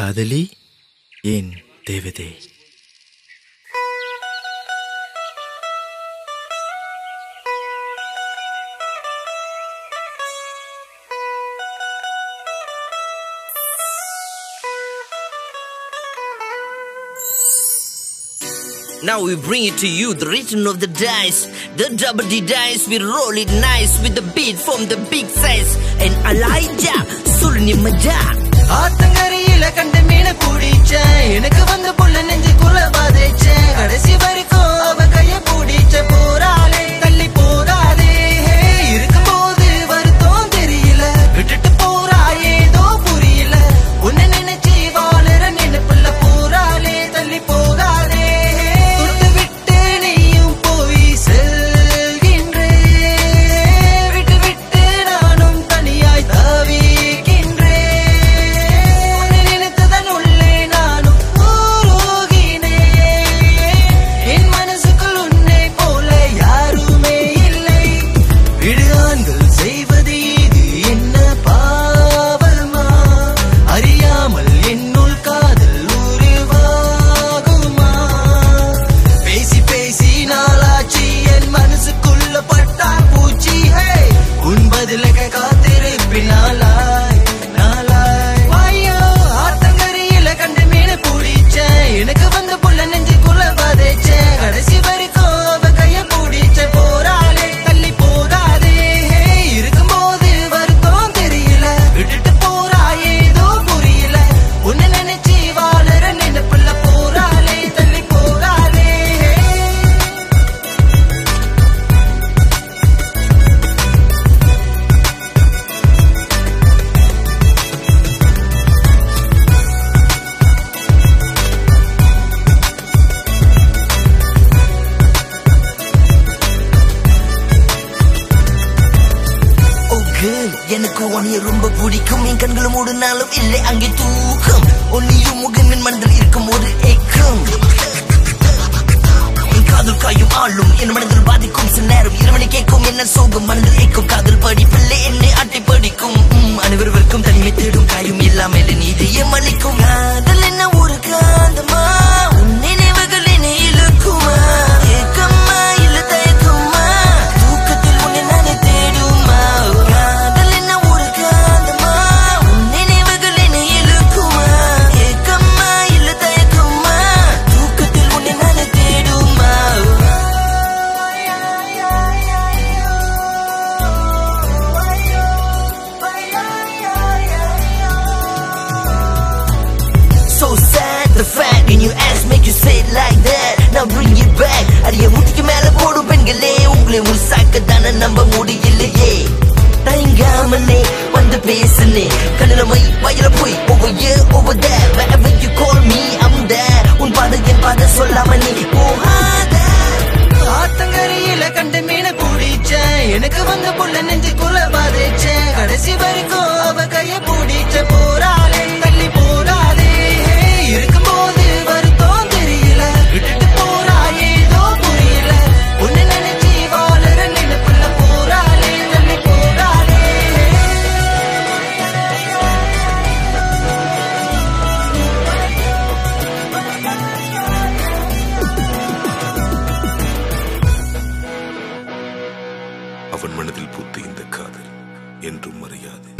காதலி என் தேவதை. Now we bring it to you, the return of the dice, the double D dice. We roll it nice with the beat from the big size. And Elijah, Sulni Maja. ஆத்தங்கரையில கண்ட மீனை பிடிச்சேன், எனக்கு வந்த புள்ள நெஞ்சு குல பாதைச்சேன். கடைசி வரைக்கும் அவ கைய பிடிச்ச போறாளே, தள்ளி போகாதே. இருக்கும்போது வருத்தம் தெரியல, விட்டுட்டு போறா ஏதோ புரியல. உன்னை நினைச்சு வாழற நினைப்புல போறாளே, தள்ளி போகாதே. தொட்டு விட்டு நீயும் போய் செல்கின்றே, விட்டு விட்டு நானும் தனியாய் தவிக்கின்றேன். எனக்கு உன்னைய ரொம்ப பிடிக்கும், என் கண்களை மூடினாலும் இல்லை அங்கே தூக்கம். உன்னையும் முகமின் மனதில் இருக்கும் ஒரு ஏக்கம். என் காதல் காயும் ஆளும் என் மனதில் பாதிக்கும். சில நேரம் இரவனை கேட்கும் என்ன சோகம் மனதில் ஏக்கும். காதல் படிப்பில்லை என்னை ஆட்டி படிக்கும். அனைவருக்கும் தனிமை தேடும் காயும் இல்லாமல் நீதியை மன்னிக்கும். காதல் என்ன ஒரு காந்தமா, உன் நினைவுகள் என்னை இழுக்குமா? ஏக்கம்மா இல்ல தயக்கமா, தூக்கத்தில் உன்னை நானே தேடுமா? The fact in your ass make you say it like that. Now bring it back. அடிய முட்டிக்கு மேல போடும் பெண்களே, உங்களை ஒரு சாக்கத்தான நம்ப முடியலையே. தயங்காமலே வந்து பேசுனே, கண்ணுல மை வயல போய் over here over there. Wherever you call me I'm there. உன் பாத என் பாத சொல்லாம நீ போகாத. ஆத்தங்கரையில கண்ட மீனை பிடிச்சேன், எனக்கு வந்த புள்ள நெஞ்சு குல பாதைச்சேன். கடைசி வரைக்கும் அவ கைய பிடிச்ச போறாளே, தள்ளி போகாதே. இருக்கும்போது வருத்தம் தெரியல, விட்டுட்டு போறா ஏதோ புரியல. உன்னை நினைச்சு வாழற நினைப்புல போறாளே, தள்ளி போகாதே. அவன் மனதில் பூத்த இந்த காதல் என்றும் மறையாது.